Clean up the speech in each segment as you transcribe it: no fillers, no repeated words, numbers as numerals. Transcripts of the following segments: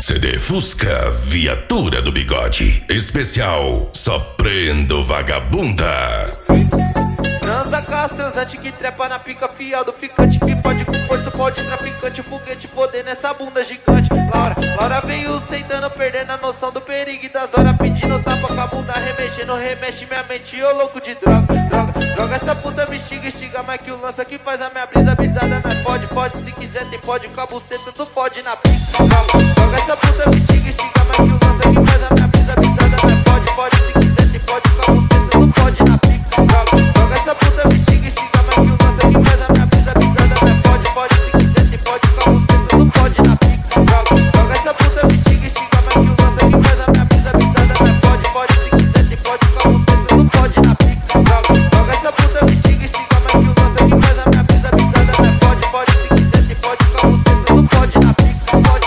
CD Fusca, viatura do bigode. Especial, só prendo vagabunda. Transa com as transante que trepa na pica, fiado ficante que pode com força, pode traficante, foguete, poder nessa bunda gigante. Laura veio sentando, perdendo a noção do perigo e das horas, pedindo tapa com a bunda, remexendo, remexe minha mente, ô louco de droga. Essa puta me estiga mais que o lança que faz a minha brisa brisada. Nós pode, se quiser tem pode, com a buceta tu pode na pica. Droga, essa puta me estiga mais que o lança que faz a minha brisa brisada. Nós pode, se quiser tem pode, com a buceta tu pode na pica. Droga, essa puta me estiga mais que o lança que faz a minha brisa brisada. Nós pode, se quiser tem pode, com a buceta tu pode na pica. Droga, essa puta me estiga mais que o lança que faz a minha brisa brisada. Nós pode, se quiser tem pode, com a buceta tu pode na pica. Droga, essa puta me estiga mais que o lança que faz a minha brisa brisada. Nós pode, se quiser tem pode, com a buceta tu pode na pica.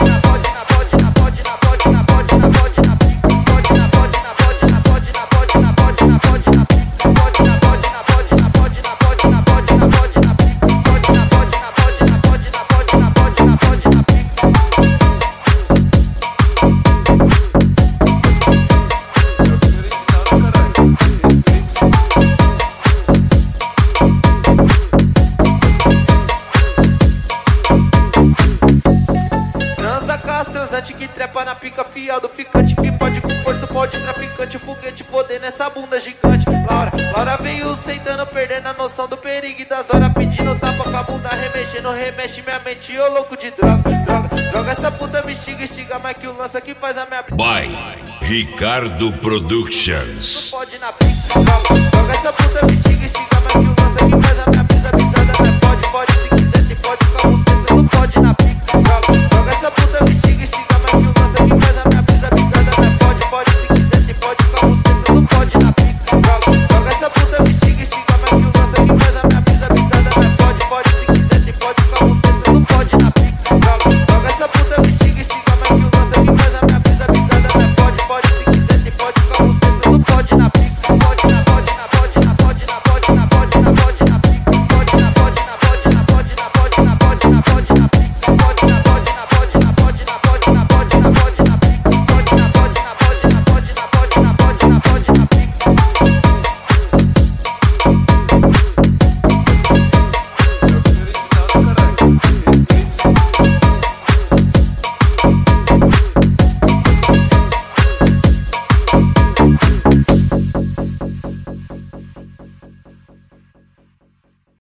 Que trepa na pica, fiado ficante que pode com força, pode traficante, foguete, poder nessa bunda gigante. Laura veio sentando, perdendo a noção do perigo e das horas, pedindo tapa com a bunda, remexendo, remexe minha mente, ô louco de droga, essa puta me estiga mais que o lança que faz a minha By Ricardo Productions. pode na pica.